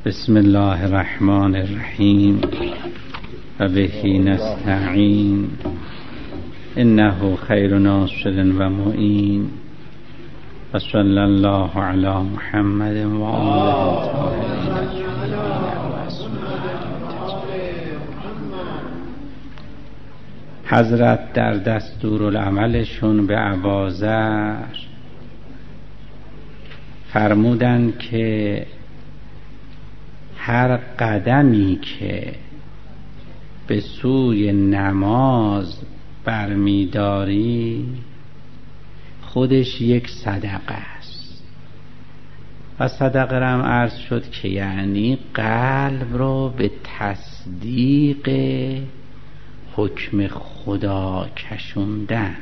بسم الله الرحمن الرحیم و بهی نستعین انه خیر ناصر و معین و صلی الله علی محمد و آله الطاهرین. حضرت در دستورالعملشون به اباذر فرمودن که هر قدمی که به سوی نماز برمیداری خودش یک صدقه است. و صدقه را هم عرض شد که یعنی قلب رو به تصدیق حکم خدا کشوندن.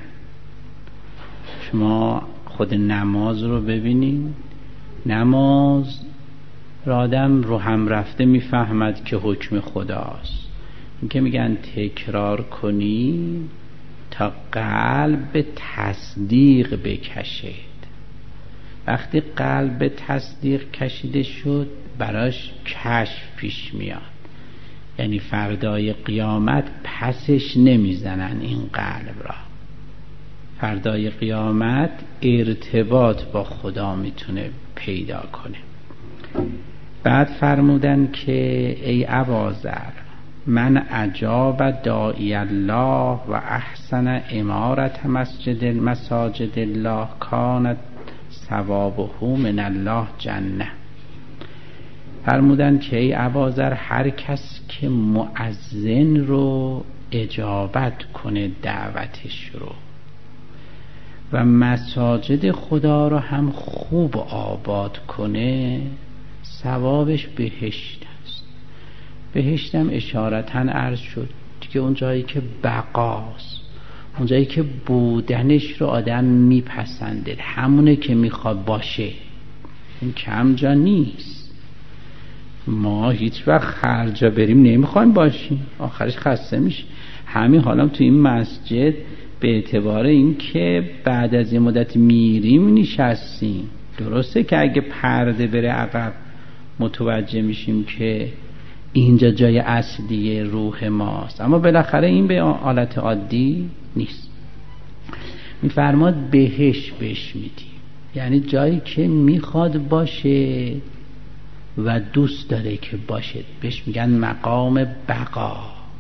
شما خود نماز رو ببینید، نماز را آدم رو هم رفته میفهمد که حکم خداست. این که میگن تکرار کنی تا قلب به تصدیق بکشید. وقتی قلب به تصدیق کشیده شد براش کشف پیش میاد، یعنی فردای قیامت پسش نمیزنن این قلب را. فردای قیامت ارتباط با خدا میتونه پیدا کنه. بعد فرمودن که ای اباذر، من اجاب داعی الله و احسن امارت مساجد الله کانت ثوابه من الله جنه. فرمودن که ای اباذر، هر کس که مؤذن رو اجابت کنه دعوتش رو و مساجد خدا رو هم خوب آباد کنه ثوابش بهشت است. بهشتم اشارتاً عرض شد که اون جایی که بقاست، اون جایی که بودنش رو آدم میپسنده، همونه که میخواد باشه، این کم جا نیست. ما هیچ وقت هر جا بریم نمیخوایم باشیم، آخرش خسته میشه. همین حالا تو این مسجد به اعتبار این که بعد از یه مدت میریم نشستیم، درسته که اگه پرده بره عقب متوجه میشیم که اینجا جای اصلی روح ماست، اما بالاخره این به حالت عادی نیست. میفرماد بهش بهش میدیم، یعنی جایی که میخواد باشه و دوست داره که باشه، بهش میگن مقام بقا.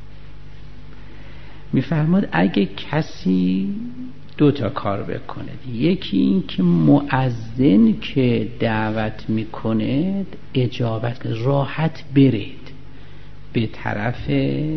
میفرماد اگه کسی دو تا کار بکنه، یکی این که مؤذن که دعوت میکنه اجابت راحت برید به طرف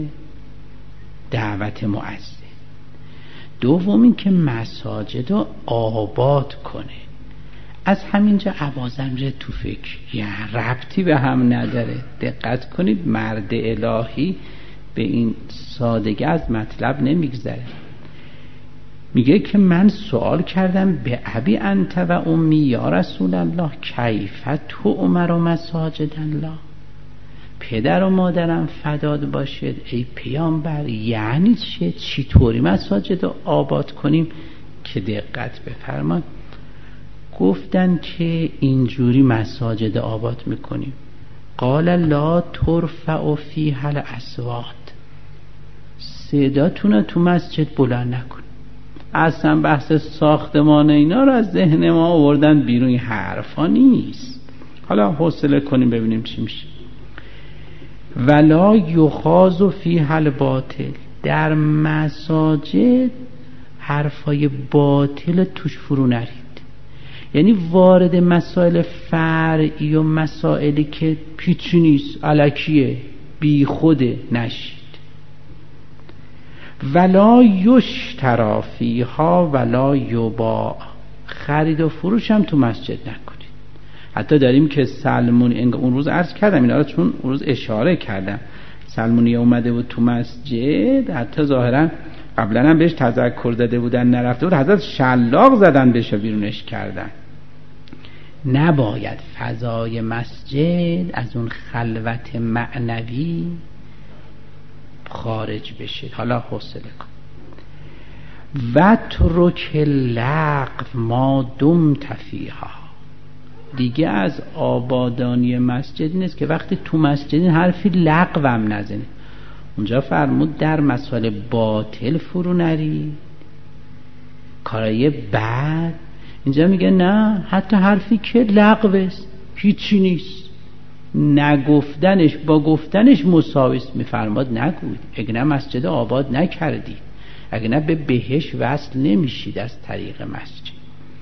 دعوت مؤذن. دوم این که مساجد رو آباد کنه. از همینجا اباذر میره تو فکر، یعنی ربطی به هم نداره. دقت کنید، مرد الهی به این سادگی از مطلب نمیگذره. میگه که من سوال کردم به ابی انت و امی یا رسول الله کیف تؤمر مساجد الله، پدر و مادرم فداد باشد ای پیامبر، یعنی چطوری مساجد رو آباد کنیم؟ که دقت بفرمایید. گفتن که اینجوری مساجد آباد میکنیم. قال لا ترفع فیها الاصوات، صداتون تو مسجد بلند نکن. اصلا بحث ساختمان اینا رو از ذهن ما آوردن بیرون، این حرفا نیست. حالا حوصله کنیم ببینیم چی میشه. ولا یخاذ فیها الباطل، در مساجد حرفای باطل توش فرو نرید. یعنی وارد مسائل فرعی و مسائلی که پیچی نیست، الکیه، بی خوده نشید. ولا یشتری فیها ولا یباع، خرید و فروش هم تو مسجد نکنید. حتی داریم که سلمونی، اون روز عرض کردم اینا رو چون اون روز اشاره کردم، سلمونی اومده بود تو مسجد، حتی ظاهرا قبلا هم بهش تذکر داده بودن نرفته بود، حضرت شلاق زدن بهش بیرونش کردن. نباید فضای مسجد از اون خلوت معنوی خارج بشه. حالا حوصله کن. و ترک اللغو ما دمت فیها، دیگه از آبادانی مسجد نیست که وقتی تو مسجد حرفی لغو هم نزنی. اونجا فرمود در مسائل باطل فرو نری، کارای بد. اینجا میگه نه، حتی حرفی که لغوست، هیچی نیست، نگفتنش با گفتنش مساویست. میفرماد نگوید، اگه نه مسجد آباد نکردید، اگه نه به بهشت وصل نمیشید از طریق مسجد.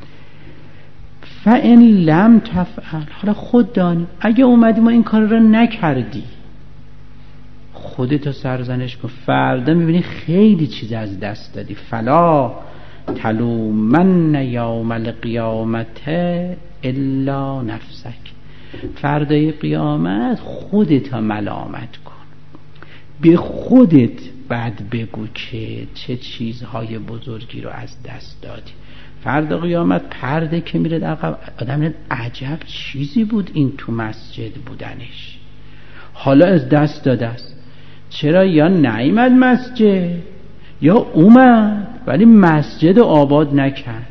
فَإِن لَمْ تفعل، حالا خود دانی اگه اومدی ما این کار رو نکردی، خودتو سرزنش کن، فردا میبینی خیلی چیز از دست دادی. فلا تلومن یوم القیامت الا نفسک، فردای قیامت خودت ملامت کن، به خودت بعد بگو که چه چیزهای بزرگی رو از دست دادی. فردا قیامت پرده که میره عقب، آدم عجب چیزی بود این تو مسجد بودنش، حالا از دست داده است. چرا؟ یا نیامد مسجد یا اومد ولی مسجد آباد نکرد.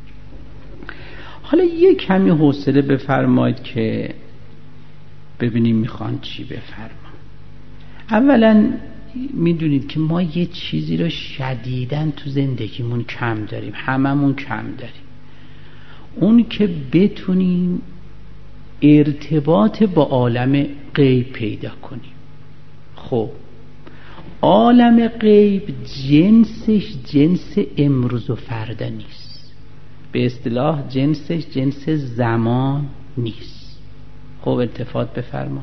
حالا یه کمی حوصله بفرمایید که ببینیم میخوان چی بفرما. اولا میدونید که ما یه چیزی رو شدیداً تو زندگیمون کم داریم، هممون کم داریم، اون که بتونیم ارتباط با عالم غیب پیدا کنیم. خب عالم غیب جنسش جنس امروز و فردا نیست، به اصطلاح جنسش جنس زمان نیست. خب التفات بفرما،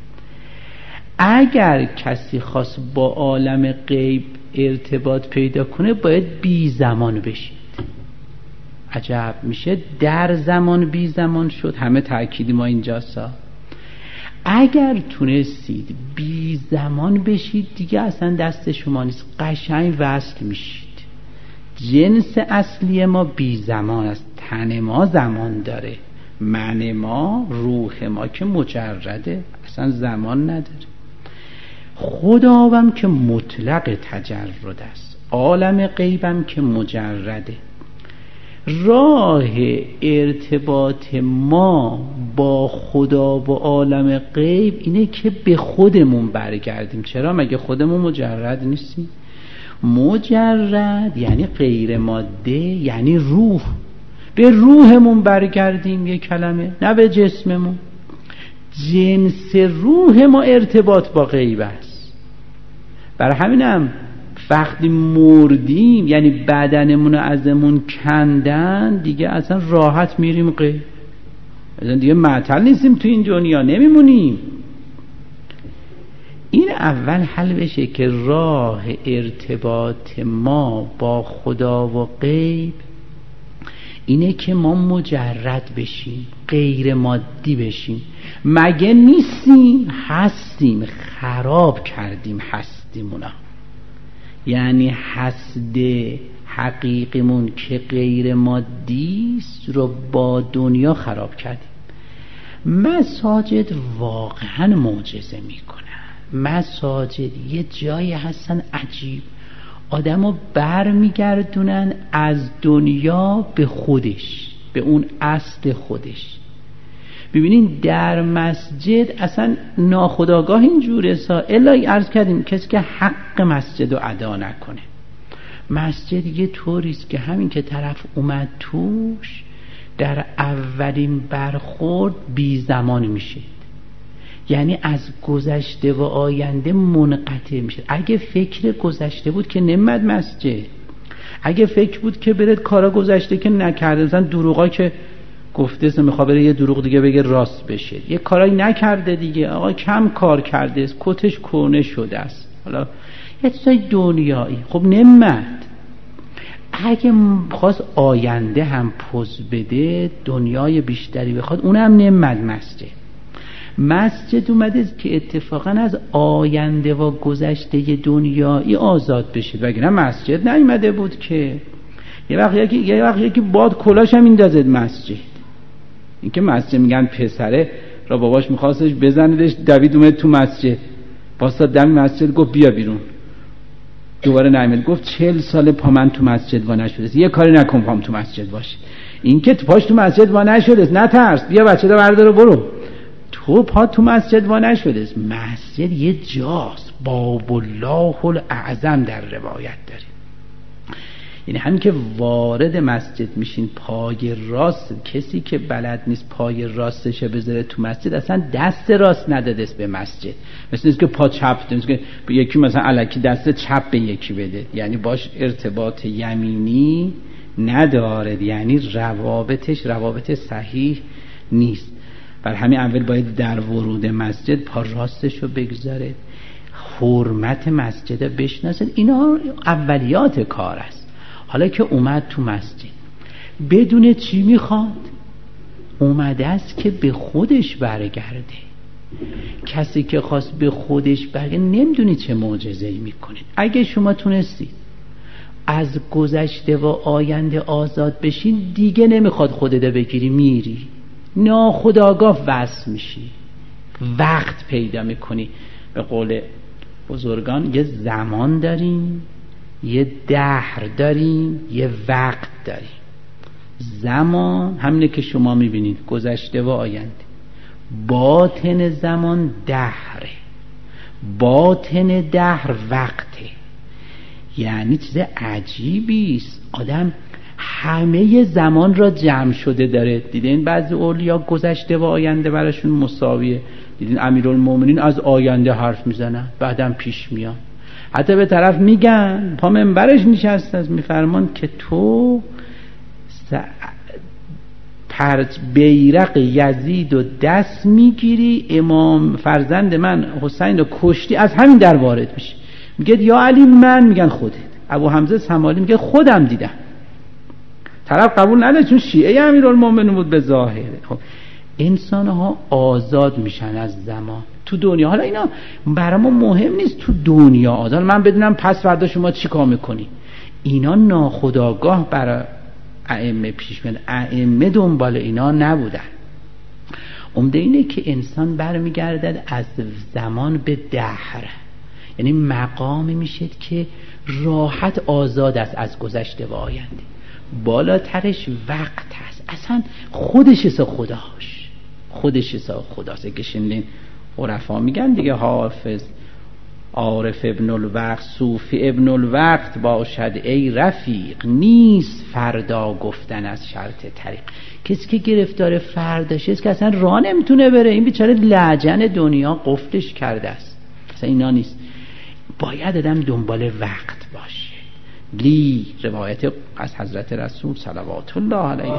اگر کسی خواست با عالم غیب ارتباط پیدا کنه باید بی زمان بشید. عجب میشه در زمان بی زمان شد، همه تأکیدی ما اینجاستا. اگر تونستید بی زمان بشید دیگه اصلا دست شما نیست، قشنگ وصل میشید. جنس اصلی ما بی زمان است، تن ما زمان داره، من ما، روح ما که مجرده اصلا زمان نداره. خداوند که مطلق تجرد است، عالم غیبم که مجرده. راه ارتباط ما با خدا و عالم غیب اینه که به خودمون برگردیم. چرا؟ مگه خودمون مجرد نیستیم؟ مجرد یعنی غیر ماده، یعنی روح. به روحمون برگردیم، یه کلمه، نه به جسممون. جنس روح ما ارتباط با غیب است. برای همینم وقتی مردیم یعنی بدنمون رو ازمون کندن دیگه اصلا راحت میریم غیب، اصلا دیگه معطل نیستیم تو این دنیا، نمیمونیم. این اول حل بشه که راه ارتباط ما با خدا و غیب اینه که ما مجرد بشیم، غیر مادی بشیم. مگه نیستیم؟ هستیم، خراب کردیم هستیمونا، یعنی هست حقیقیمون که غیر مادیست رو با دنیا خراب کردیم. مساجد واقعا معجزه میکنن. مساجد یه جایی هستن عجیب، آدمو بر میگردونن از دنیا به خودش، به اون اصل خودش. ببینین در مسجد اصلا ناخودآگاه اینجوره الهی عرض کردیم کسی که حق مسجد رو ادا نکنه. مسجد یه طوریست که همین که طرف اومد توش در اولین برخورد بی زمان میشه، یعنی از گذشته و آینده منقطع میشه. اگه فکر گذشته بود که نمیاد مسجد، اگه فکر بود که برد کارا گذشته که نکرده، مثلا دروغا که گفته میخواد بره یه دروغ دیگه بگه راست بشه، یه کارایی نکرده دیگه، آقا کم کار کرده است، کتش کونه شده است، حالا یه چیزای دنیایی. خب نمیاد. اگه خواست آینده هم پوز بده، دنیای بیشتری بخواد، اونم نمیاد مسجد. مسجد اومده که اتفاقا از آینده و گذشته دنیایی آزاد بشه، وگرنه مسجد نیومده بود که. یه وقت یکی باد کلاش هم میندازد مسجد. این که مسجد میگن پسره را باباش میخواستش بزندش، دوید اومد تو مسجد، واسطه دم مسجد گفت بیا بیرون، دوباره نیامد. گفت 40 سال پا من تو مسجد وا نشده، یه کاری نکن پام تو مسجد باشه. این که پاش تو مسجد وا نشده، نترس، بیا بچه دا بردار برو. تو پا تو مسجد وا نشده. مسجد یه جاست، باب الله الاعظم در روایت داره. یعنی همین که وارد مسجد میشین پای راست، کسی که بلد نیست پای راستش بذاره تو مسجد اصلا دست راست نداده است به مسجد. مثل نیست که پا چپ، مثل که یکی مثلا الکی دست چپ به یکی بده، یعنی باش ارتباط یمینی نداره، یعنی روابط صحیح نیست. بر همین اول باید در ورود مسجد پا راستشو بگذاره، حرمت مسجد بشناسه. اینا اولیات کار است. حالا که اومد تو مسجد بدون چی میخواد؟ اومده است که به خودش برگرده. کسی که خواست به خودش برگرده نمیدونی چه معجزه‌ای میکنید. اگه شما تونستید از گذشته و آینده آزاد بشین، دیگه نمیخواد خودت بگیری میری، ناخودآگاه وصل میشی، وقت پیدا میکنی. به قول بزرگان یه زمان داریم، یه دهر داریم، یه وقت داریم. زمان همینه که شما میبینید، گذشته و آینده. باطن زمان دهره، باطن دهر وقته. یعنی چیز عجیبی است. آدم همه زمان را جمع شده داره. دیدین بعضی اولیا گذشته و آینده براشون مساویه. دیدین امیرالمومنین از آینده حرف میزنن، بعدم پیش میان، حتی به طرف میگن، پا منبرش نشسته است، میفرمان که تو بیرق یزید و دست میگیری، امام فرزند من حسین رو کشتی، از همین در وارد میشه. میگه یا علی من، میگن خودت. ابو حمزه سمالی میگه خودم دیدم. طرف قبول نداره چون شیعه امیرالمومنین بود به ظاهر. خب انسان ها آزاد میشن از زمان تو دنیا. حالا اینا برای ما مهم نیست تو دنیا آزاد، من بدونم پس فردا شما چی کار میکنی. اینا ناخودآگاه برای ائمه پیش میاد. ائمه دنبال اینا نبودن. عمده اینه که انسان برمیگردد از زمان به دهر، یعنی مقامی میشد که راحت آزاد است از گذشته و آینده. بالاترش وقت هست، اصلا خودش است خداست. که شنیدین عرفا میگن دیگه، حافظ عارف ابن الوقت، صوفی ابن الوقت باشد ای رفیق، نیست فردا گفتن از شرط طریق. کسی که گرفتار فرداشه است که اصلا راه نمیتونه بره. این بیچاره لجن دنیا قفلش کرده است. اصلا اینا نیست. باید آدم دنبال وقت باشه. لی روایت از حضرت رسول صلوات الله علیه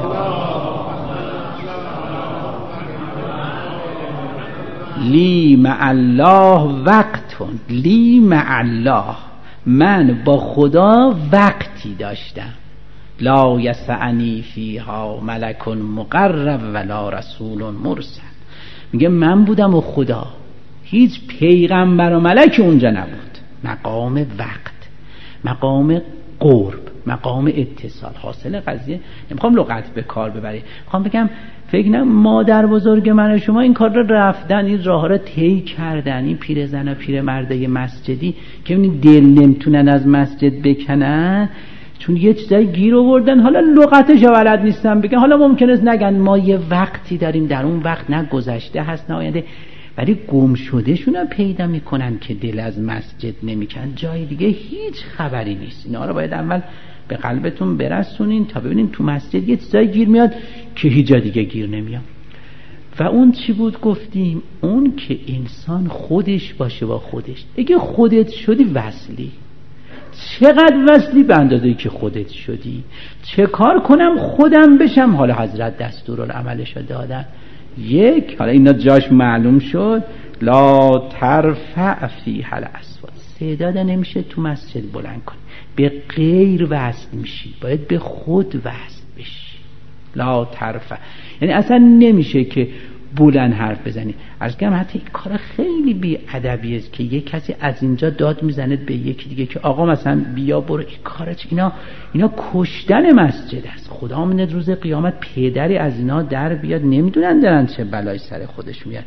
لی مع الله وقتون، لی مع الله، من با خدا وقتی داشتم. لا یسعنی فیها ملک مقرب ولا رسول مرسل. میگه من بودم و خدا، هیچ پیغمبر و ملک اونجا نبود. مقام وقت، مقام قرب، مقام اتصال. حاصل قضیه نمیخوام لغت به کار ببری، میخوام بگم فکر نه مادر بزرگ من و شما این کار رو رفتن، این راه را طی کردن. این پیرزن و پیرمرده مسجدی که این دل نمیتونن از مسجد بکنن چون یه چیزایی گیر آوردن، حالا لغتش بلد نیستن بگن. حالا ممکنه نگن ما یه وقتی داریم، در اون وقت نه گذشته هست نه آینده، ولی گم شده شون هم پیدا میکنن که دل از مسجد نمیکن، جای دیگه هیچ خبری نیست. اینا رو باید اول به قلبتون برسونین تا ببینین تو مسجد یه چیزایی گیر میاد که هیچ جا دیگه گیر نمیاد. و اون چی بود گفتیم؟ اون که انسان خودش باشه با خودش. اگه خودت شدی وصلی، چقدر وصلی به اندازه‌ای که خودت شدی. چه کار کنم خودم بشم؟ حالا حضرت دستورالعملش رو دادن. یک، حالا اینا جاش معلوم شد، لا ترفع فیها الاصوات، صدا نمیشه تو مسجد بلند کنی، به غیر وصل میشی، باید به خود وصل بشی. لا ترفع یعنی اصلا نمیشه که بلند حرف بزنی. عرض کنم حتی این کار خیلی بی ادبی است که یک کسی از اینجا داد میزنه به یکی دیگه که آقا مثلا بیا برو، این کارش اینا کشتن مسجد است. خدا می‌دونه روز قیامت پدری از اینا در بیاد، نمیدونن دارن چه بلای سر خودش میاد.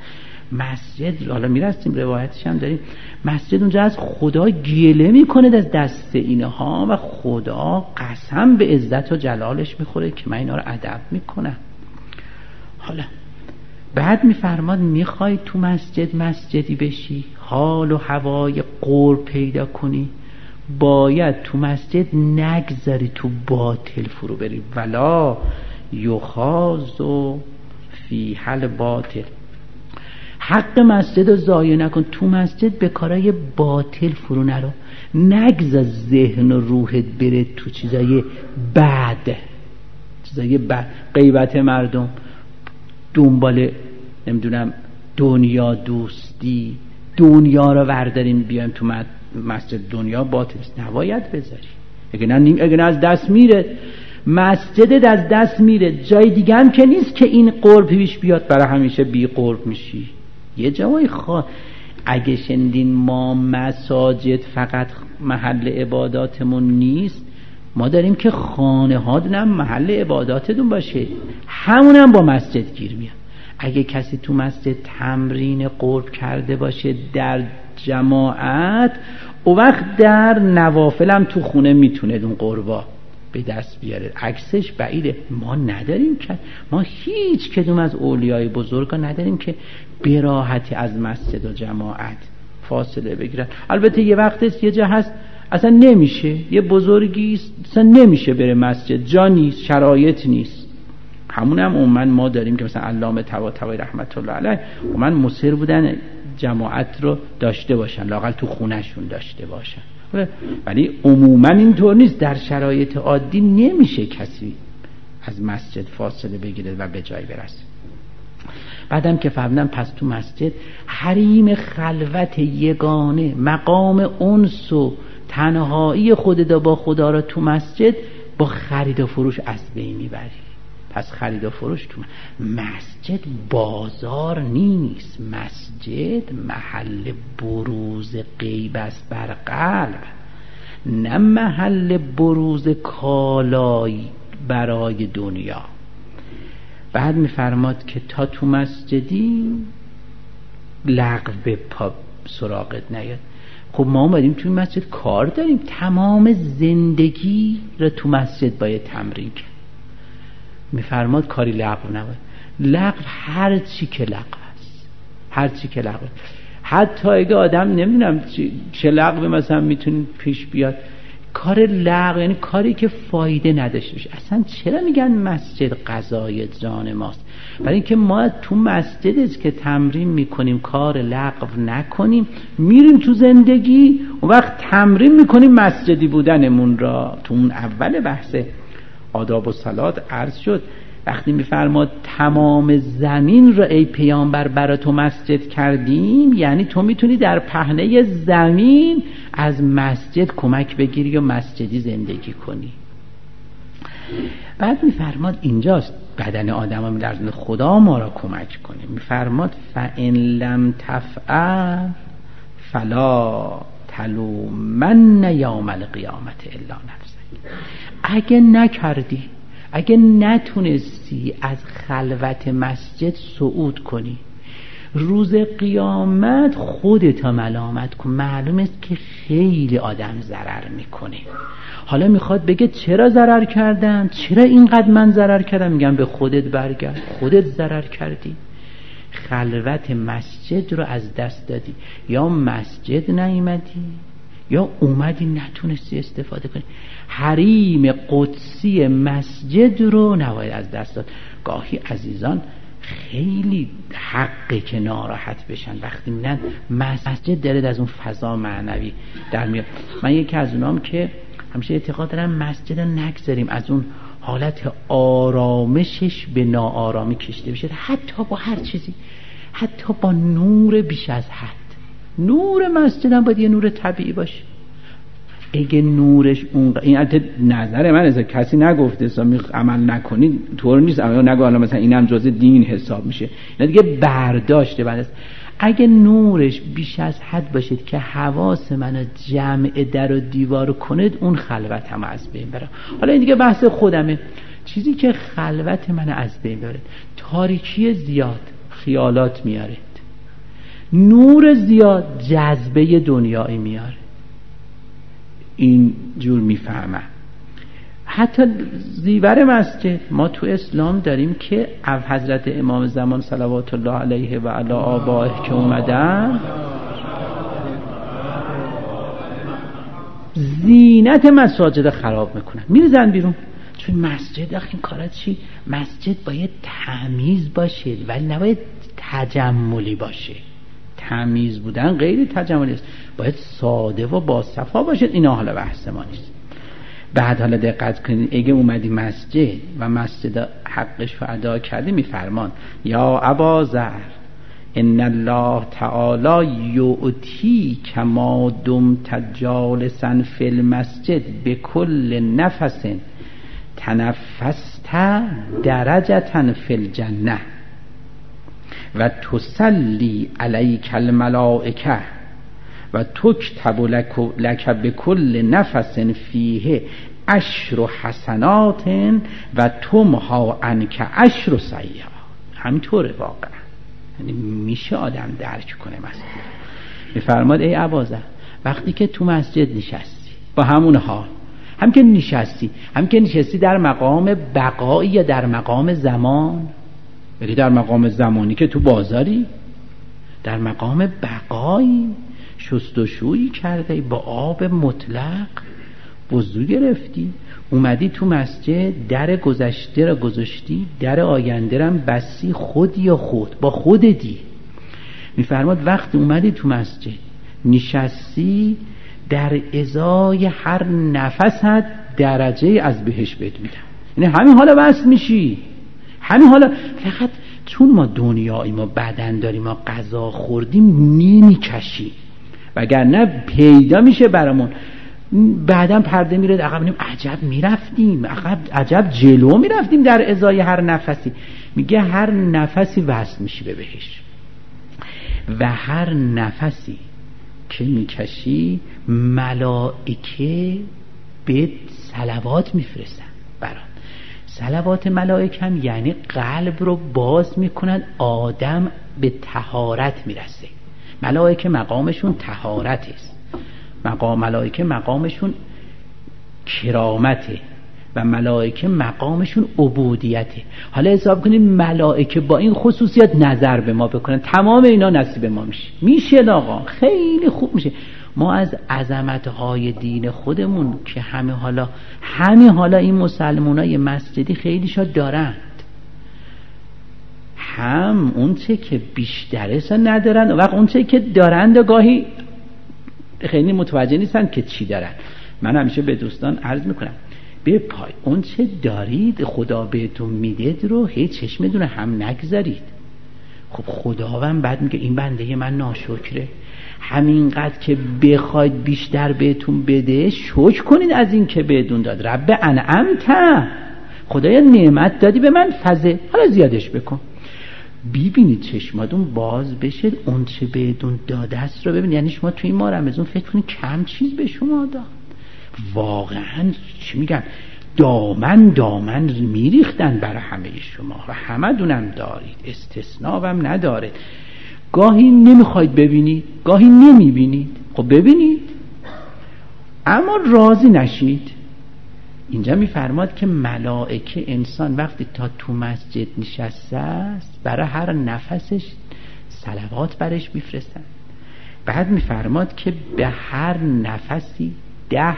مسجد حالا میرسیم روایتش هم داریم، مسجد اونجا از خدا گله میکنه از دست اینها و خدا قسم به عزت و جلالش میخوره که من اینا رو ادب میکنم. حالا بعد میفرماد میخوای تو مسجد مسجدی بشی، حال و هوای قرب پیدا کنی، باید تو مسجد نگذاری تو باطل فرو بری. ولا یخاز و فی حل باطل، حق مسجد رو ضایع نکن، تو مسجد به کارهای باطل فرو نرو، نگذار ذهن و روحت بره تو چیزای بد، غیبت مردم، دنبال نمیدونم دنیا دوستی، دنیا رو ورداریم بیایم تو مسجد. دنیا باطل است، نباید بذاری. اگه نه از دست میره مسجدت، از دست میره. جای دیگه هم که نیست که این قرب پیش بیاد برای همیشه بی قرب میشی. یه جای اگه شنیدین ما مساجد فقط محل عباداتمون نیست، ما داریم که خانه ها دونم محل عباداتتون باشه، همون هم با مسجد گیر میاد. اگه کسی تو مسجد تمرین قرب کرده باشه در جماعت، او وقت در نوافل هم تو خونه میتونه اون قربا به دست بیاره. عکسش بعیده. ما نداریم که، ما هیچ کدوم از اولیای بزرگا نداریم که به راحتی از مسجد و جماعت فاصله بگیرن. البته یه وقتش یه جا هست اصلا نمیشه، یه بزرگی اصلا نمیشه بره مسجد، جا نیست، شرایط نیست. همون هم عموما ما داریم که مثلا علامه طباطبایی رحمت الله علیه عموما مصر بودن جماعت رو داشته باشن، لااقل تو خونهشون داشته باشن، ولی عموما اینطور نیست. در شرایط عادی نمیشه کسی از مسجد فاصله بگیره و به جای برسه. بعدم که فهمیدم پس تو مسجد حریم خلوت یگانه، مقام انس و تنهایی خودت با خدا را تو مسجد با خرید و فروش از بین میبری. پس خرید و فروش تو مسجد بازار نیست، مسجد محل بروز غیب است بر قلب، نه محل بروز کالایی برای دنیا. بعد میفرماد که تا تو مسجدی لغو به پا سراغت نیاد. خب ما اومدیم تو مسجد کار داریم، تمام زندگی رو تو مسجد باید تمرین کرد. میفرماد کاری لغو نباید. لغو هر چی که لغو است، هر چی که لغو، حتی اگه آدم نمیدونم چه لغو مثلا میتونه پیش بیاد، کار لغو یعنی کاری که فایده نداشته باشه. اصلا چرا میگن مسجد غذای جان ماست؟ برای اینکه ما تو مسجد است که تمرین میکنیم کار لغو نکنیم، میریم تو زندگی و وقت تمرین میکنیم مسجدی بودنمون را. تو اون اول بحث آداب و صلات عرض شد، وقتی میفرماد تمام زمین را ای پیامبر برای تو مسجد کردیم، یعنی تو میتونی در پهنه زمین از مسجد کمک بگیری و مسجدی زندگی کنی. بعد میفرماد اینجاست بدن آدم ها میلرزه، خدا ما را کمک کنه. میفرماد فَإِن لَمْ تَفْعَلْ فَلَا تَلُومَنَّ یَوْمَ الْقِیَامَةِ إِلَّا نَفْسَکَ. اگه نکردی، اگه نتونستی از خلوت مسجد صعود کنی، روز قیامت خودت ملامت کن. معلوم است که خیلی آدم ضرر میکنه. حالا میخواد بگه چرا ضرر کردم، چرا اینقدر من ضرر کردم؟ میگم به خودت برگرد، خودت ضرر کردی. خلوت مسجد رو از دست دادی، یا مسجد نیامدی یا اومدی نتونستی استفاده کنی. حریم قدسی مسجد رو نباید از دست داد. گاهی عزیزان خیلی حقه که ناراحت بشن وقتی میبینن مسجد داره از اون فضا معنوی در میاد. من یکی از اونام که همیشه اعتقاد دارم مسجد رو نگذاریم از اون حالت آرامشش به ناآرامی کشیده بشه، حتی با هر چیزی، حتی با نور بیش از حد. نور مسجد هم باید یه نور طبیعی باشه. اگه نورش اون، این البته نظر من است، کسی نگفته عمل نکنید طور نیست، عمل نگو حالا مثلا اینم جزء دین حساب میشه، نه دیگه برداشته بعد است. اگه نورش بیش از حد باشید که حواس منو جمع در و دیوار کنید، اون خلوت هم از بین بره. حالا این دیگه بحث خودمه. چیزی که خلوت منو از بین بره، تاریکی زیاد، خیالات میاره، نور زیاد جذبه دنیایی میاره. این جور میفهمم. حتی زیور مسجد ما تو اسلام داریم که حضرت امام زمان صلوات الله علیه و علی آبائه که اومدن زینت مساجد خراب میکنن، میریزن بیرون. چون مسجد این کارا چی؟ مسجد باید تمیز باشه ولی نباید تجملی باشه. تمیز بودن غیر تجملی است، باید ساده و باصفا باشه. اینا حالا بحث ما نیست. بعد حالا دقت کنید، اگه اومدی مسجد و مسجد حقش رو ادا کردی، میفرمان یا ابا ذر ان الله تعالی یؤتی کما دمت جالسا فی المسجد بكل نفس تنفست درجة فی الجنه و تصلی علیک الملائکه و تکتب لک بكل نفس فیه 10 حسنات و تمحی عنک 10 سیئات. همینطوره واقعا. یعنی میشه آدم درک کنه. مثلا میفرماد ای اباذر، وقتی که تو مسجد نشستی با همون حال، هم که نشستی در مقام بقایی یا در مقام زمان، یعنی در مقام زمانی که تو بازاری، در مقام بقایی شستشویی کرده با آب مطلق، وضو گرفتی، اومدی تو مسجد، در گذشته را گذاشتی، در آینده را بسی، خود یا خود با خودتی. میفرماد وقتی اومدی تو مسجد نشستی، در ازای هر نفست درجه از بهش بهت میدن. یعنی همین حالا بس میشی، همین حالا. فقط چون ما دنیایی، ما بدن داریم، ما غذا خوردیم نمیکشیم، وگرنه پیدا میشه برامون. بعدم پرده میره عقب، میگیم عجب میرفتیم عقب، عجب جلو میرفتیم در ازای هر نفسی. میگه هر نفسی وصل میشی به بهش و هر نفسی که میکشی ملائکه به صلوات میفرستن برات. صلوات ملائکه هم یعنی قلب رو باز میکنن، آدم به طهارت میرسه. ملائکه مقامشون طهارت است، ملائکه مقامشون کرامته و ملائکه مقامشون عبودیته. حالا حساب کنید ملائکه با این خصوصیت نظر به ما بکنن، تمام اینا نصیب ما میشه آقا، خیلی خوب میشه. ما از عظمتهای دین خودمون که همه حالا این مسلمانای مسجدی خیلی شاد دارند، هم اون چه که بیشتره ندارن و وقت اون چه که دارند گاهی خیلی متوجه نیستن که چی دارن. من همیشه به دوستان عرض میکنم به پای اون چه دارید خدا بهتون میده رو هیچ چشم دونه هم نگذارید. خب خداوند بعد میگه این بنده من ناشکره، همینقدر که بخواید بیشتر بهتون بده شکر کنید از این که بهتون داد. رب انعمت، خدایا نعمت دادی به من، فضل حالا زیادش بکن. ببینید چشماتون باز بشه، اون چه بهتون داده است رو ببینید. یعنی شما توی این ماه رمضان فکر کنید کم چیز به شما داد. واقعا چی میگن، دامن میریختن برای همه شما و همه دونم دارید، استثناء هم نداره. گاهی نمیخواید ببینید، گاهی نمیبینید. خب ببینید اما راضی نشید. اینجا میفرماد که ملائکه انسان وقتی تا تو مسجد نشسته است برای هر نفسش صلوات برش میفرستن. بعد میفرماد که به هر نفسی 10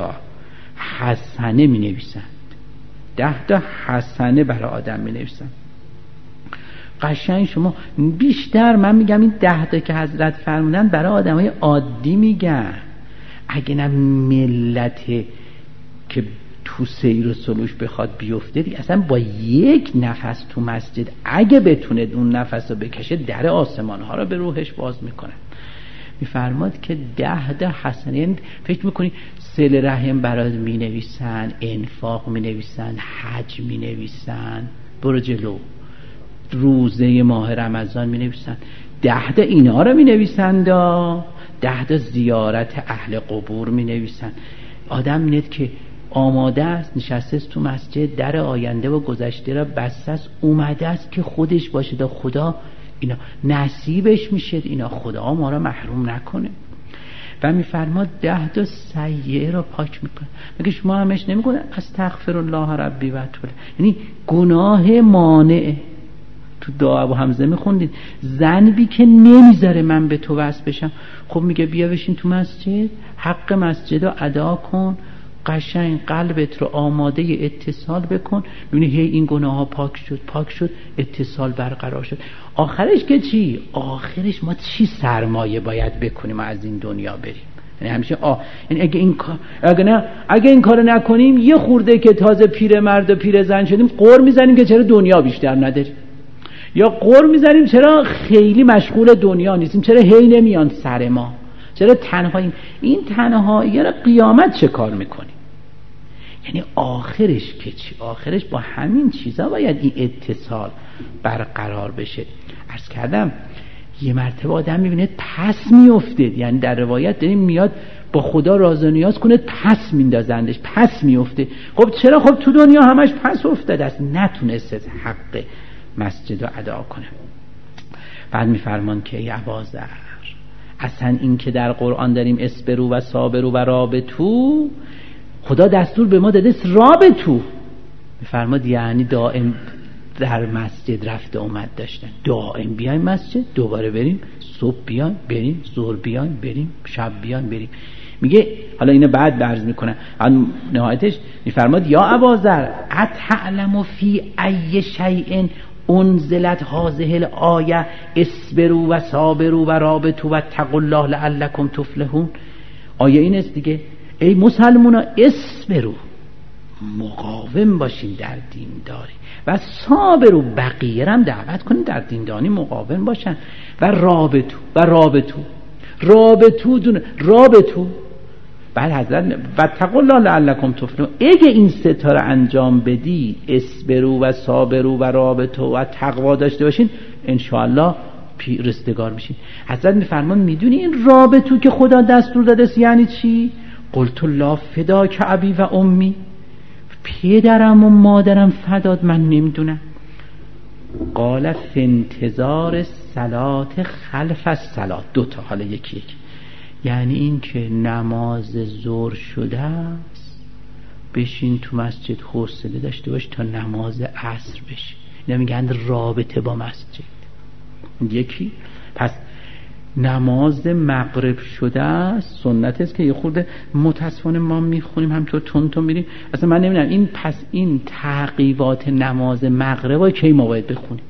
حسنه مینویسند. 10 حسنه برای آدم مینویسند. قشنگ شما بیشتر، من میگم این 10 که حضرت فرمودن برای آدمای عادی میگن. اگه نه ملت که تو سیر و سلوش بخواد بیفته دیگه، اصلا با یک نفس تو مسجد اگه بتونه اون نفس رو بکشه در آسمان ها رو به روحش باز میکنه. میفرماد که 10 حسنه. فکر میکنی صله رحم برات مینویسن، انفاق مینویسن، حج مینویسن، برو جلو، روزه ماه رمضان مینویسن، 10 اینا رو مینویسن، 10 زیارت اهل قبور مینویسن. آدم میاد که آماده است، نشسته است تو مسجد، در آینده و گذشته را بسته است، اومده است که خودش باشه دا خدا اینا نصیبش میشه، اینا خدا ما را محروم نکنه. و میفرماد 10 تا سیئه را پاک میکنه. میگه شما همش نمیگه استغفر الله ربی و اتوب الیه، یعنی گناه مانع. تو دعا ابو حمزه میخوندید ذنبی که نمیذاره من به تو وصل بشم. خب میگه بیا بشین تو مسجد، حق مسجد رو ادا کن، قشنگ قلبت رو آماده اتصال بکن، ببینی هی این گناه ها پاک شد، اتصال برقرار شد. آخرش که چی؟ آخرش ما چی سرمایه باید بکنیم و از این دنیا بریم؟ یعنی همیشه یعنی اگه این کار نکنیم، یه خورده که تازه پیرمرد و پیرزن شدیم قر میزنیم که چرا دنیا بیشتر نداریم، یا قر میزنیم چرا خیلی مشغول دنیا نیستیم، چرا هی نمیان سر ما، چرا تنهاییم. این تنهایی را قیامت چه کار میکنیم؟ یعنی آخرش که چی؟ آخرش با همین چیزا باید این اتصال برقرار بشه. عرض کردم یه مرتبه آدم میبینه پس میفته، یعنی در روایت داریم میاد با خدا راز و نیاز کنه، پس میندازندش، پس میفته. خب چرا؟ خب تو دنیا همش پس افتاده است، نتونسته حق مسجد رو ادا کنه. بعد میفرمان که ای ابازر، اصلا این که در قرآن داریم اسبرو و صابرو و رابطو، خدا دستور به ما داده رابطو. میفرماد یعنی دائم در مسجد رفت اومد داشتن، دائم بیایم مسجد، دوباره بریم، صبح بیایم بریم، ظهر بیایم بریم، شب بیایم بریم. میگه حالا اینو بعد برز میکنه، نهایتش میفرماد یا ابازر اتعلم فی ای شیء انزلت هذه الآیه اصبروا و صابروا و رابطوا و اتقوا الله لعلکم تفلحون. آیه این است دیگه، ای مسلمونا اصبروا، مقاوم باشین در دینداری، و صابروا، بقیه هم دعوت کنین در دینداری مقاوم باشن، و رابطو. بعد حضرت و اتقوا الله لعلکم تفلحون، اگه این ستاره انجام بدی، اصبروا و صابروا و رابطوا و تقوا داشته باشین، انشاءالله رستگار میشین. حضرت میفرمان میدونی این رابطو که خدا دستور داده یعنی چی؟ قلت الله فداک ابی و امی، پدرم و مادرم فداد، من نمیدونم. قال فی انتظار صلات خلف الصلات، 2 تا، حالا یکی یعنی این که نماز ظهر شده است، بشین تو مسجد حوصله داشته باش تا نماز عصر بشه. اینا میگن رابطه با مسجد. یکی پس نماز مغرب شده است، سنت است که یه خورده متاسفانه ما میخونیم همینطور تون میریم. اصلا من نمیدونم این تعقیبات نماز مغرب کی ما باید بخونیم؟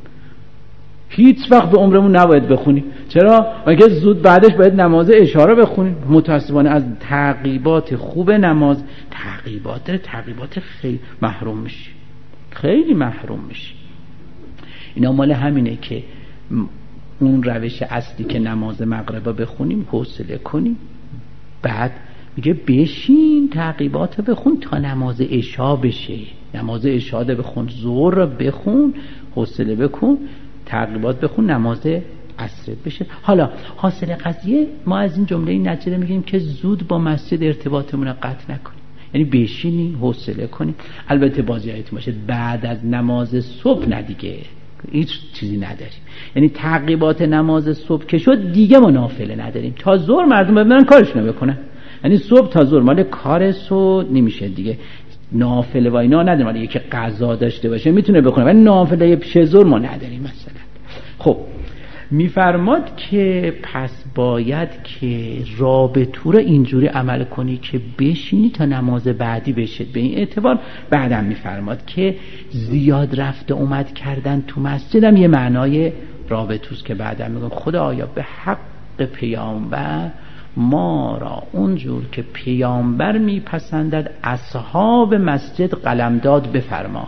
هیچ وقت به عمرمون نباید بخونیم. چرا؟ مگه زود بعدش باید نماز عشا رو بخونیم. متاسفانه از تعقیبات خوب نماز تعقیبات خیلی محروم میشی، خیلی محروم میشی. اینا مال همینه که اون روش اصلی که نماز مغرب بخونیم، حوصله کنیم، بعد میگه بشین تعقیبات بخون تا نماز عشا بشه، نماز عشا رو بخون، ظهر رو بخون، حوصله بکن، تعقیبات بخون، نماز عصر بشه. حالا حاصل قضیه ما از این جمله این نتیجه میگیم که زود با مسجد ارتباطمون رو قطع نکنیم، یعنی بشینی حوصله کنی. البته بازیایت باشه بعد از نماز صبح نه دیگه، هیچ چیزی نداریم، یعنی تعقیبات نماز صبح که شد دیگه ما نافله نداریم. تا ظهر مردم ببینن کارشونو بکنن، یعنی صبح تا ظهر مال کار سود نمیشه دیگه، نافله و اینا نداریم. ولی یکی قضا داشته باشه میتونه بخونه، ولی نافله پیش ظهر ما نداریم مثلا. خب میفرماد که پس باید که رابطو رو اینجوری عمل کنی که بشینی تا نماز بعدی بشه. به این اعتبار بعدم میفرماد که زیاد رفت اومد کردن تو مسجدم یه معنای رابطوست که بعدم میگم خدایا به حق پیامبر ما را اونجور که پیامبر میپسندد اصحاب مسجد قلمداد بفرما،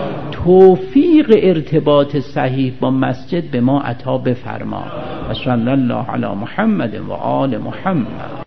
توفیق ارتباط صحیح با مسجد به ما عطا بفرما. و صلی الله علی محمد و آل محمد.